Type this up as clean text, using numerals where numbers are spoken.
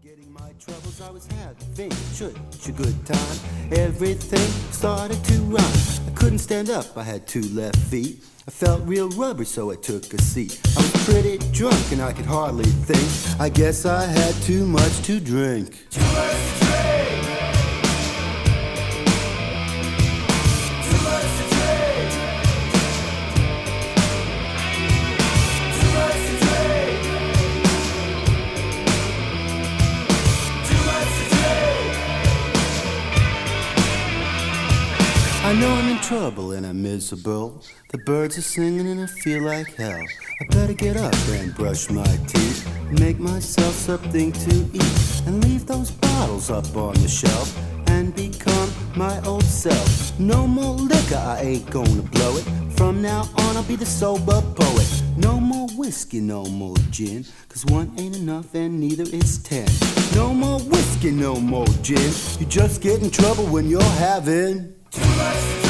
Forgetting my troubles, I was having such a good time. Everything started to rhyme. I couldn't stand up, I had 2 left feet. I felt real rubber, so I took a seat. I was pretty drunk and I could hardly think. I guess I had too much to drink. Too much to drink. Too much to drink. Too much to drink. Too much to drink. I know I'm in trouble and I'm miserable. The birds are singing and I feel like hell. I better get up and brush my teeth, make myself something to eat, and leave those bottles up on the shelf and become my old self. No more liquor, I ain't gonna blow it. From now on I'll be the sober poet. No more whiskey, no more gin, 'cause 1 ain't enough and neither is 10. No more whiskey, no more gin. You just get in trouble when you're having too much.